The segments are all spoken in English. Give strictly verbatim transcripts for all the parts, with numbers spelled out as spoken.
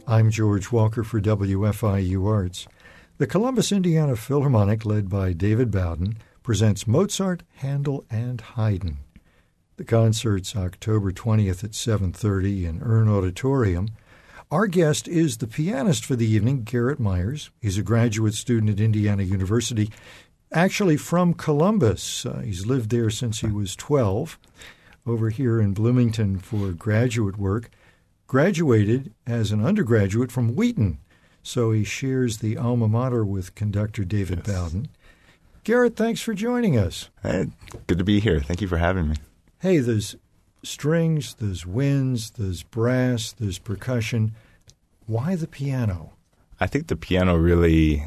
I'm George Walker for W F I U Arts. The Columbus, Indiana Philharmonic, led by David Bowden, presents Mozart, Handel, and Haydn. The concert's October twentieth at seven thirty in Earn Auditorium. Our guest is the pianist for the evening, Garrett Myers. He's a graduate student at Indiana University, actually from Columbus. Uh, he's lived there since he was twelve, over here in Bloomington for graduate work. Graduated as an undergraduate from Wheaton, so he shares the alma mater with conductor David yes. Bowden. Garrett, thanks for joining us. Hey, good to be here. Thank you for having me. Hey, there's strings, there's winds, there's brass, there's percussion. Why the piano? I think the piano really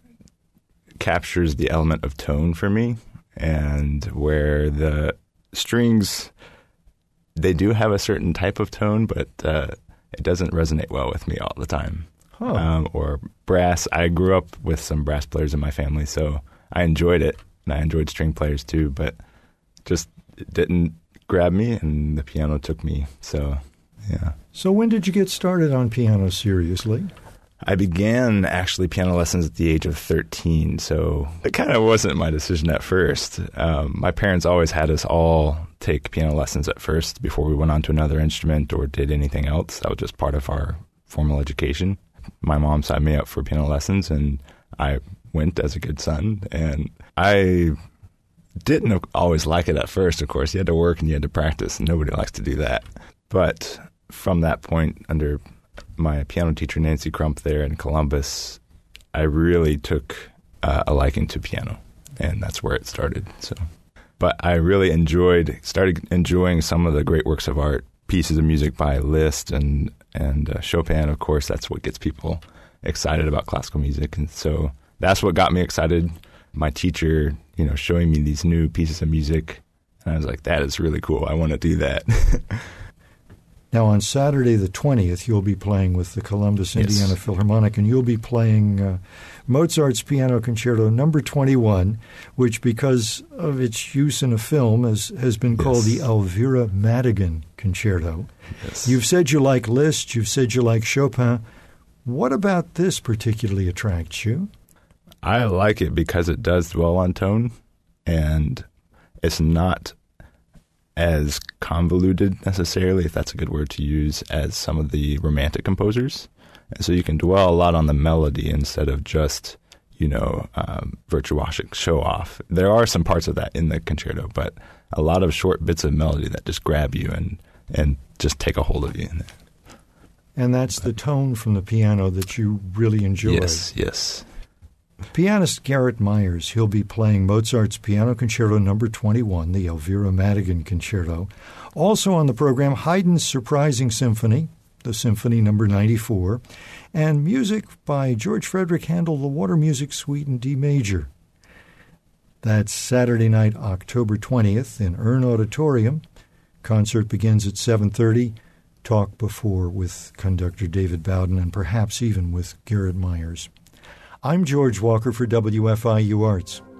captures the element of tone for me, and where the strings, they do have a certain type of tone, but uh, it doesn't resonate well with me all the time. Huh. Um, or brass, I grew up with some brass players in my family, so I enjoyed it, and I enjoyed string players too, but just it didn't grab me, and the piano took me, so yeah. So when did you get started on piano seriously? I began actually piano lessons at the age of thirteen, so it kind of wasn't my decision at first. Um, my parents always had us all take piano lessons at first before we went on to another instrument or did anything else. That was just part of our formal education. My mom signed me up for piano lessons, and I went as a good son, and I didn't always like it at first, of course. You had to work and you had to practice, and nobody likes to do that. But from that point, under my piano teacher, Nancy Crump, there in Columbus, I really took uh, a liking to piano, and that's where it started. So, but I really enjoyed, started enjoying some of the great works of art, pieces of music by Liszt and, and uh, Chopin, of course. That's what gets people excited about classical music, and so that's what got me excited. My teacher, you know, showing me these new pieces of music, and I was like, that is really cool. I want to do that. Now, on Saturday the twentieth, you'll be playing with the Columbus, yes. Indiana Philharmonic, and you'll be playing uh, Mozart's Piano Concerto number twenty-one, which, because of its use in a film, has, has been yes. called the Elvira Madigan Concerto. Yes. You've said you like Liszt. You've said you like Chopin. What about this particularly attracts you? I like it because it does dwell on tone, and it's not as convoluted necessarily, if that's a good word to use, as some of the romantic composers. And so you can dwell a lot on the melody instead of just, you know, um, virtuosic show-off. There are some parts of that in the concerto, but a lot of short bits of melody that just grab you and, and just take a hold of you. And that's the tone from the piano that you really enjoy. Yes, yes. Pianist Garrett Myers, he'll be playing Mozart's Piano Concerto number twenty-one, the Elvira Madigan Concerto. Also on the program, Haydn's Surprising Symphony, the Symphony number ninety-four, and music by George Frederick Handel, the Water Music Suite in D major. That's Saturday night, October twentieth in Earn Auditorium. Concert begins at seven thirty. Talk before with conductor David Bowden and perhaps even with Garrett Myers. I'm George Walker for W F I U Arts.